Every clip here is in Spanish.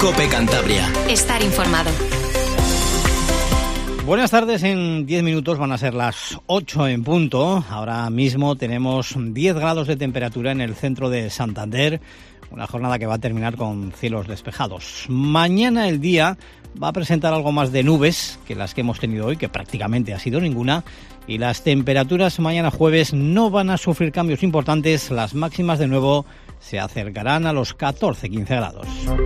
COPE Cantabria. Estar informado. Buenas tardes, en 10 minutos van a ser las 8 en punto. Ahora mismo tenemos 10 grados de temperatura en el centro de Santander. Una jornada que va a terminar con cielos despejados. Mañana el día va a presentar algo más de nubes que las que hemos tenido hoy, que prácticamente ha sido ninguna. Y las temperaturas mañana jueves no van a sufrir cambios importantes. Las máximas de nuevo se acercarán a los 14-15 grados.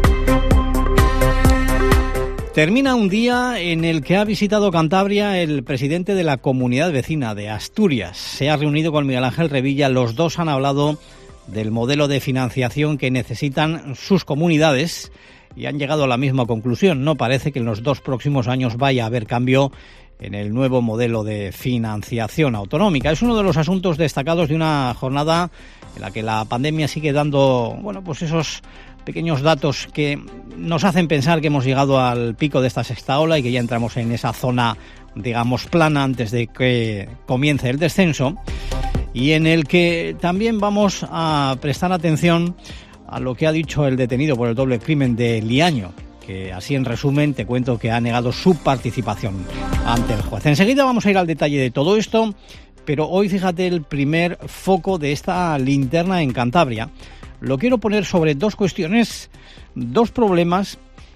Termina un día en el que ha visitado Cantabria el presidente de la comunidad vecina de Asturias. Se ha reunido con Miguel Ángel Revilla. Los dos han hablado del modelo de financiación que necesitan sus comunidades y han llegado a la misma conclusión. No parece que en los 2 próximos años vaya a haber cambio en el nuevo modelo de financiación autonómica. Es uno de los asuntos destacados de una jornada en la que la pandemia sigue dando, pues esos pequeños datos que nos hacen pensar que hemos llegado al pico de esta sexta ola y que ya entramos en esa zona, digamos, plana antes de que comience el descenso, y en el que también vamos a prestar atención a lo que ha dicho el detenido por el doble crimen de Liaño, que así en resumen te cuento que ha negado su participación ante el juez. Enseguida vamos a ir al detalle de todo esto, pero hoy fíjate el primer foco de esta linterna en Cantabria. Lo quiero poner sobre 2 cuestiones, 2 problemas,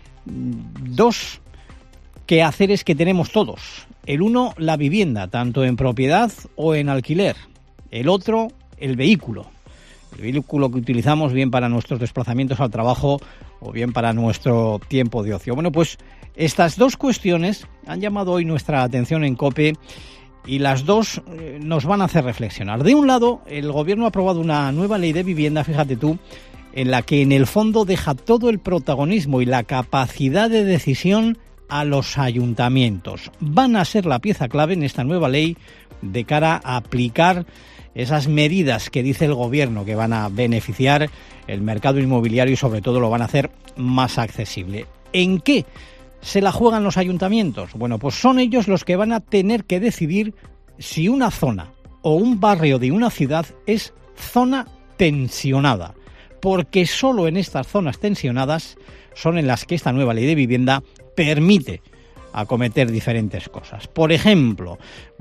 2 quehaceres que tenemos todos. El uno, la vivienda, tanto en propiedad o en alquiler. El otro, el vehículo. El vehículo que utilizamos bien para nuestros desplazamientos al trabajo o bien para nuestro tiempo de ocio. Bueno, pues estas 2 cuestiones han llamado hoy nuestra atención en COPE y las 2 nos van a hacer reflexionar. De un lado, el Gobierno ha aprobado una nueva ley de vivienda, fíjate tú, en la que en el fondo deja todo el protagonismo y la capacidad de decisión a los ayuntamientos. Van a ser la pieza clave en esta nueva ley de cara a aplicar esas medidas que dice el Gobierno que van a beneficiar el mercado inmobiliario y sobre todo lo van a hacer más accesible. ¿En qué se la juegan los ayuntamientos? Bueno, pues son ellos los que van a tener que decidir si una zona o un barrio de una ciudad es zona tensionada, porque solo en estas zonas tensionadas son en las que esta nueva ley de vivienda permite acometer diferentes cosas. Por ejemplo,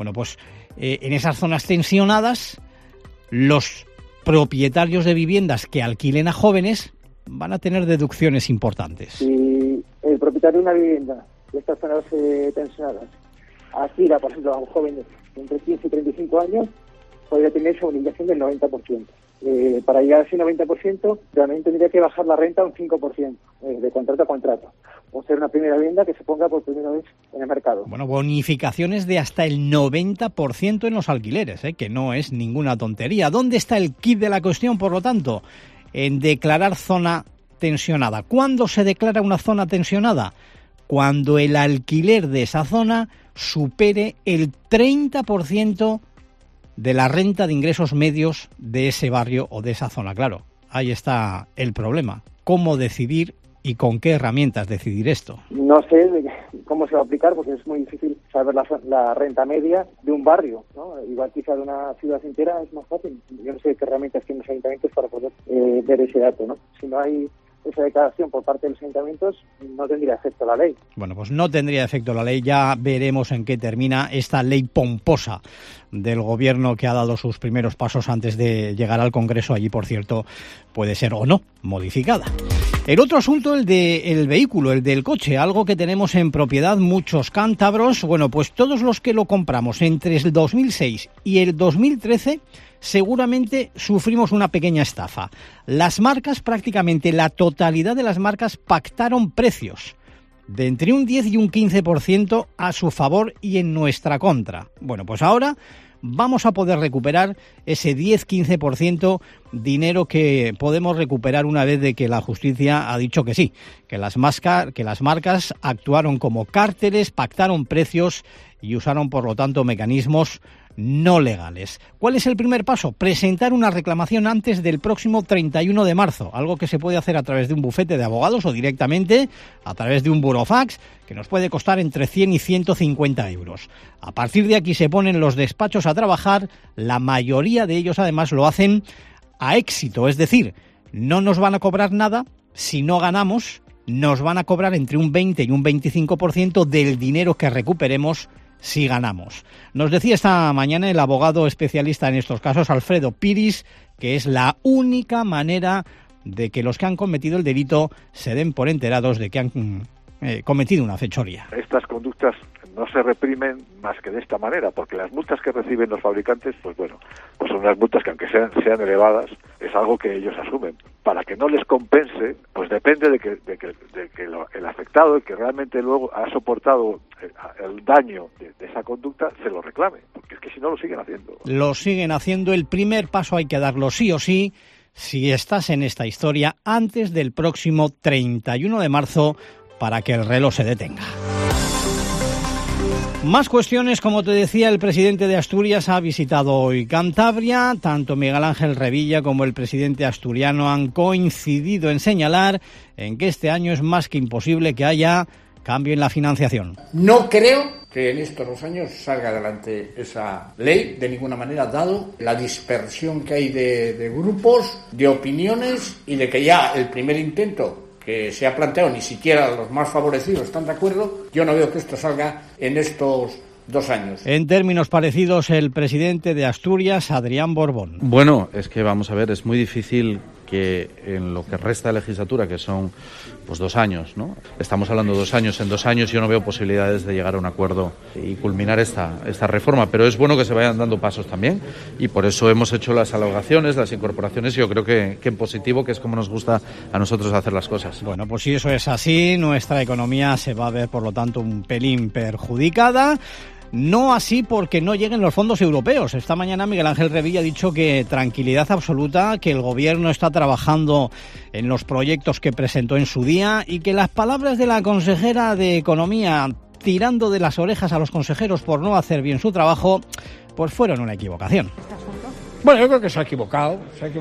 en esas zonas tensionadas, los propietarios de viviendas que alquilen a jóvenes van a tener deducciones importantes. Si el propietario de una vivienda de estas zonas tensionadas alquila, por ejemplo, a un joven de entre 15 y 35 años, podría tener su bonificación del 90%. Para llegar a ese 90%, realmente tendría que bajar la renta un 5%, de contrato a contrato. O ser una primera vivienda que se ponga por primera vez en el mercado. Bueno, bonificaciones de hasta el 90% en los alquileres, que no es ninguna tontería. ¿Dónde está el quid de la cuestión, por lo tanto? En declarar zona tensionada. ¿Cuándo se declara una zona tensionada? Cuando el alquiler de esa zona supere el 30% de la renta de ingresos medios de ese barrio o de esa zona. Claro, ahí está el problema. ¿Cómo decidir y con qué herramientas decidir esto? No sé cómo se va a aplicar porque es muy difícil saber la renta media de un barrio, ¿no? Igual quizá de una ciudad entera es más fácil. Yo no sé qué herramientas tienen los ayuntamientos para poder ver ese dato, ¿no? Si no hay esa declaración por parte de los ayuntamientos, no tendría efecto la ley. Bueno, pues no tendría efecto la ley. Ya veremos en qué termina esta ley pomposa del Gobierno que ha dado sus primeros pasos antes de llegar al Congreso. Allí, por cierto, puede ser o no modificada. El otro asunto, el del vehículo, el del coche, algo que tenemos en propiedad muchos cántabros. Bueno, pues todos los que lo compramos entre el 2006 y el 2013 seguramente sufrimos una pequeña estafa. Las marcas, prácticamente la totalidad de las marcas, pactaron precios de entre un 10 y un 15% a su favor y en nuestra contra. Bueno, pues ahora vamos a poder recuperar ese 10-15% dinero que podemos recuperar una vez de que la justicia ha dicho que sí, que las marcas actuaron como cárteles, pactaron precios y usaron, por lo tanto, mecanismos no legales. ¿Cuál es el primer paso? Presentar una reclamación antes del próximo 31 de marzo, algo que se puede hacer a través de un bufete de abogados o directamente a través de un burofax, que nos puede costar entre 100 y 150 euros. A partir de aquí se ponen los despachos a trabajar, la mayoría de ellos además lo hacen a éxito, es decir, no nos van a cobrar nada si no ganamos nos van a cobrar entre un 20 y un 25% del dinero que recuperemos si ganamos. Nos decía esta mañana el abogado especialista en estos casos, Alfredo Piris, que es la única manera de que los que han cometido el delito se den por enterados de que han cometido una fechoría. Estas conductas no se reprimen más que de esta manera, porque las multas que reciben los fabricantes, pues son unas multas que aunque sean elevadas, es algo que ellos asumen. Para que no les compense, pues depende de que el afectado, el que realmente luego ha soportado el daño de esa conducta, se lo reclame, porque es que si no lo siguen haciendo. Lo siguen haciendo. El primer paso hay que darlo sí o sí, si estás en esta historia, antes del próximo 31 de marzo, para que el reloj se detenga. Más cuestiones, como te decía, el presidente de Asturias ha visitado hoy Cantabria. Tanto Miguel Ángel Revilla como el presidente asturiano han coincidido en señalar en que este año es más que imposible que haya cambio en la financiación. No creo que en estos 2 años salga adelante esa ley, de ninguna manera, dado la dispersión que hay de grupos, de opiniones y de que ya el primer intento que se ha planteado, ni siquiera los más favorecidos están de acuerdo. Yo no veo que esto salga en estos 2 años. En términos parecidos, el presidente de Asturias, Adrián Borbón. Bueno, es que vamos a ver, es muy difícil que en lo que resta de legislatura, que son 2 años, ¿no? Estamos hablando de 2 años. En 2 años yo no veo posibilidades de llegar a un acuerdo y culminar esta reforma, pero es bueno que se vayan dando pasos también y por eso hemos hecho las alogaciones, las incorporaciones. Yo creo que en positivo, que es como nos gusta a nosotros hacer las cosas. Bueno, pues si eso es así, nuestra economía se va a ver, por lo tanto, un pelín perjudicada. No así porque no lleguen los fondos europeos. Esta mañana Miguel Ángel Revilla ha dicho que tranquilidad absoluta, que el gobierno está trabajando en los proyectos que presentó en su día y que las palabras de la consejera de Economía tirando de las orejas a los consejeros por no hacer bien su trabajo, pues fueron una equivocación. Bueno, yo creo que se ha equivocado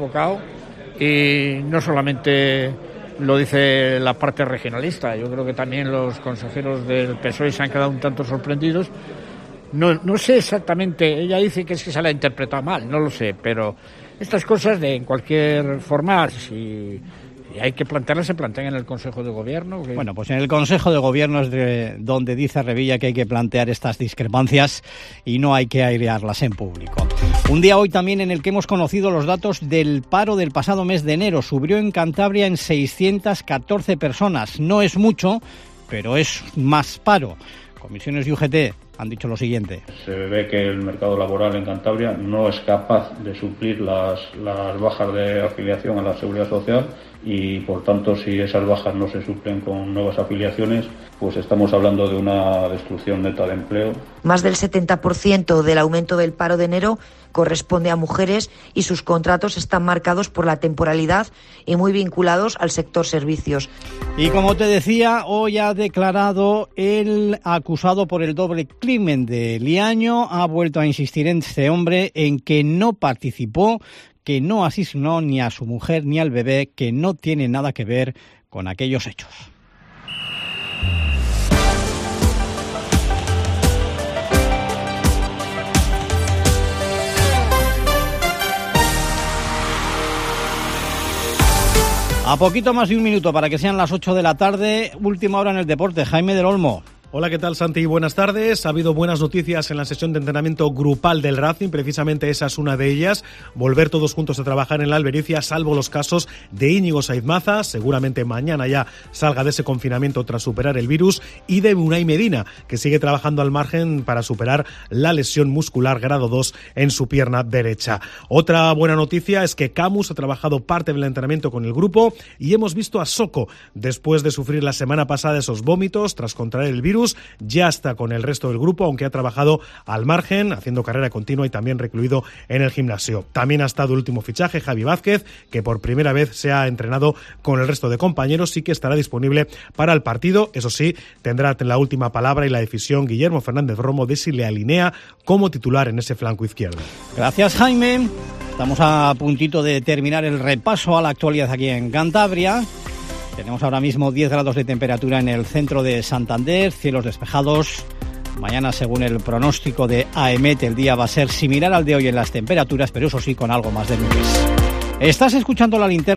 y no solamente lo dice la parte regionalista, yo creo que también los consejeros del PSOE se han quedado un tanto sorprendidos. No sé exactamente, ella dice que es que se la ha interpretado mal, no lo sé, pero estas cosas en cualquier forma, si hay que plantearlas, se plantean en el Consejo de Gobierno. Bueno, pues en el Consejo de Gobierno es donde dice Revilla que hay que plantear estas discrepancias y no hay que airearlas en público. Un día hoy también en el que hemos conocido los datos del paro del pasado mes de enero. Subió en Cantabria en 614 personas. No es mucho, pero es más paro. Comisiones y UGT han dicho lo siguiente. Se ve que el mercado laboral en Cantabria no es capaz de suplir las bajas de afiliación a la Seguridad Social y, por tanto, si esas bajas no se suplen con nuevas afiliaciones, pues estamos hablando de una destrucción neta de empleo. Más del 70% del aumento del paro de enero corresponde a mujeres y sus contratos están marcados por la temporalidad y muy vinculados al sector servicios. Y como te decía, hoy ha declarado el acusado por el doble crimen de Liaño. Ha vuelto a insistir este hombre en que no participó, que no asesinó ni a su mujer ni al bebé, que no tiene nada que ver con aquellos hechos. A poquito más de un minuto para que sean las 8 de la tarde, última hora en el deporte. Jaime del Olmo. Hola, ¿qué tal, Santi? Buenas tardes. Ha habido buenas noticias en la sesión de entrenamiento grupal del Racing, precisamente esa es una de ellas. Volver todos juntos a trabajar en la Albericia, salvo los casos de Íñigo Saiz Maza, seguramente mañana ya salga de ese confinamiento tras superar el virus, y de Unai Medina, que sigue trabajando al margen para superar la lesión muscular grado 2 en su pierna derecha. Otra buena noticia es que Camus ha trabajado parte del entrenamiento con el grupo y hemos visto a Soko, después de sufrir la semana pasada esos vómitos tras contraer el virus, ya está con el resto del grupo, aunque ha trabajado al margen, haciendo carrera continua y también recluido en el gimnasio. También ha estado el último fichaje, Javi Vázquez, que por primera vez se ha entrenado con el resto de compañeros y que estará disponible para el partido. Eso sí, tendrá la última palabra y la decisión Guillermo Fernández Romo de si le alinea como titular en ese flanco izquierdo. Gracias, Jaime. Estamos a puntito de terminar el repaso a la actualidad aquí en Cantabria. Tenemos ahora mismo 10 grados de temperatura en el centro de Santander, cielos despejados. Mañana, según el pronóstico de AEMET, el día va a ser similar al de hoy en las temperaturas, pero eso sí, con algo más de nubes. Estás escuchando La Linterna.